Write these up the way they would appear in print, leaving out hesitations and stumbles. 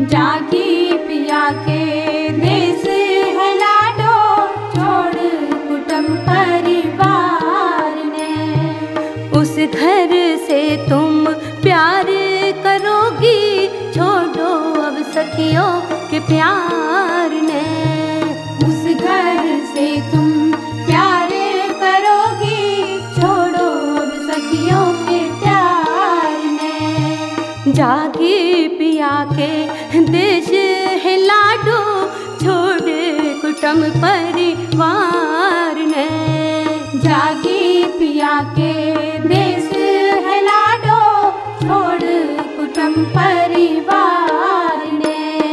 जागी पिया के देश है लाडो, छोड़ कुटुंब परिवार ने। उस घर से तुम प्यार करोगी, छोड़ो अब सखियों के प्यार ने। उस घर से तुम प्यार करोगी, छोड़ो अब सखियों के प्यार ने। जागी पिया के देश है लाडो, छोड़ कुटुंब परिवार ने। जागी पिया के देश है लाडो, छोड़ कुटुंब परिवार ने।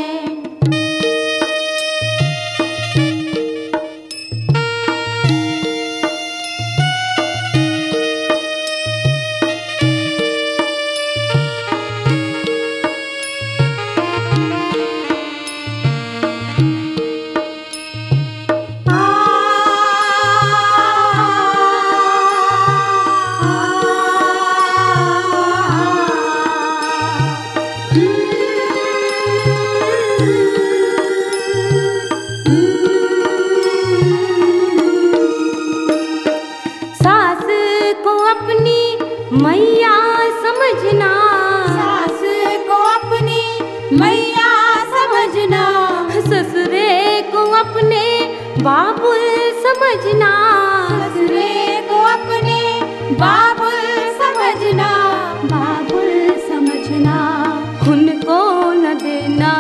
सास को अपनी मैया समझना, सास को अपनी मैया समझना, ससुरे को अपने बाबुल समझना। ससुरे को अपने बाबुल समझना, बाबुल समझना। उनको न देना,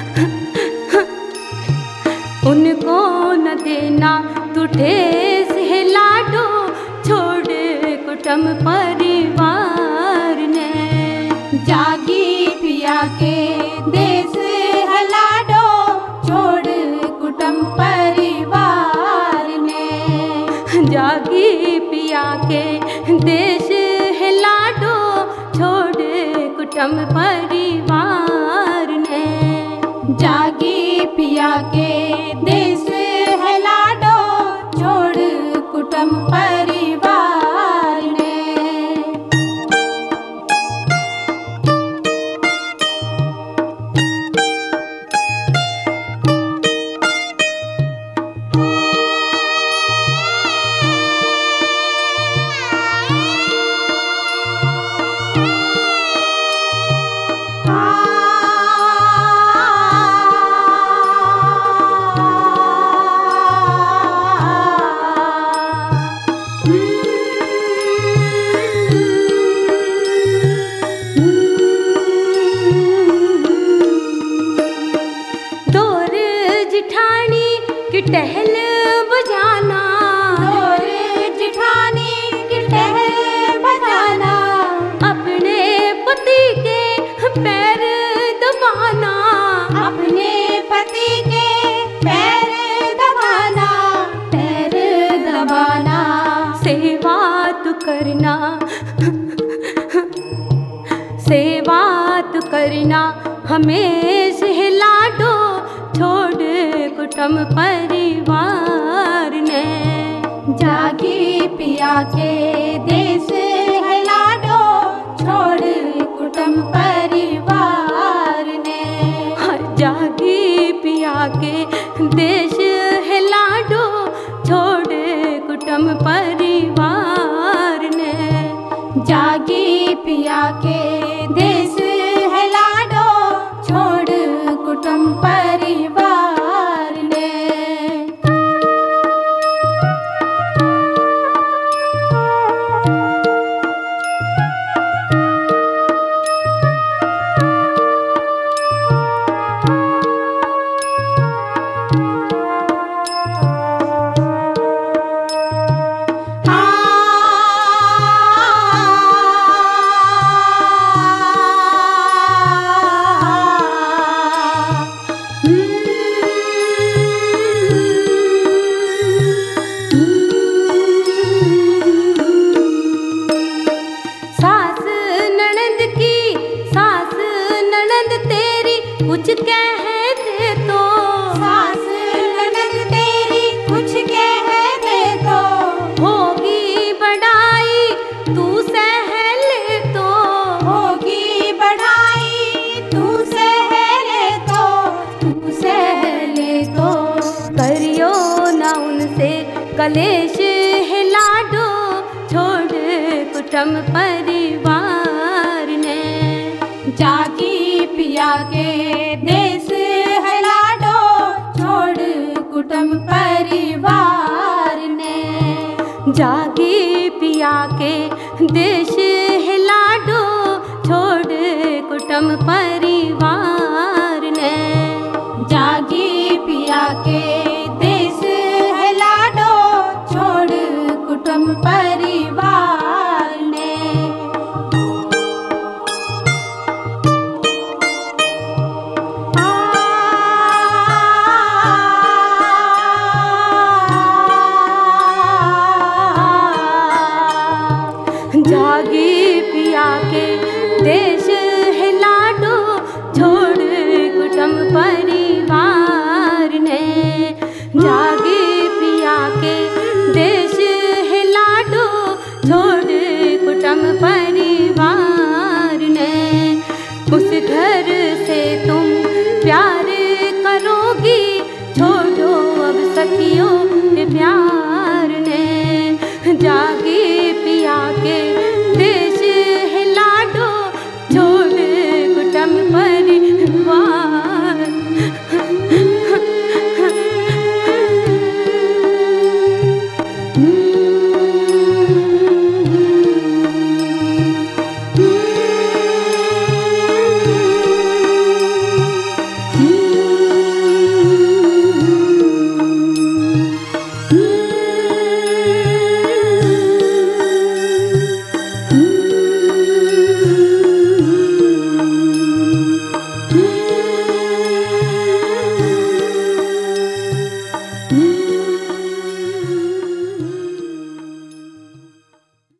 उनको न देना तू ठेस है लाडो, छोड़ कुटुंब परिवार ने। जागी पिया के देश है लाडो, छोड़ कुटुंब परिवार ने। जागी पिया के देश है लाडो, छोड़ कुटुंब परिवार ने। जागी पिया के देश है लाडो, छोड़ कुटुंब परिवार ने। दौर जिठानी की टहल बजाना, और जिठानी की टहल बजाना, अपने पति के पैर दबाना। अपने पति के पैर दबाना, पैर दबाना। सेवा तू करना, सेवा तू करना हमेशा है लाडो, छोड़ कुटुंब परिवार ने। जागी पिया के देश है लाडो, छोड़ कुटुंब परिवार ने। जागी पिया के देश है लाडो, छोड़ कुटुंब परिवार ने। जागी पिया के देश है लाडो, छोड़ कुटुंब परिवार ने। कुछ कह दे तो, सास ननद तेरी कुछ कह दे तो, होगी बढ़ाई तू सह ले तो, होगी बढ़ाई तू सह ले कलेश है लाडो छोड़ कुटुंब परिवार ने। जागी पिया के देश है लाडो छोड़ कुटुंब परिवार ने। जागी पिया के देश है लाडो छोड़ कुटुंब परिवार ने। जागी पिया के देश है लाडो छोड़ कुटुंब परिवार ने। जागी पिया के देश है लाडो छोड़ कुटुंब परिवार ने। जागी पिया के देश है लाडो छोड़ कुटुंब परिवार ने। उस घर से तुम प्यार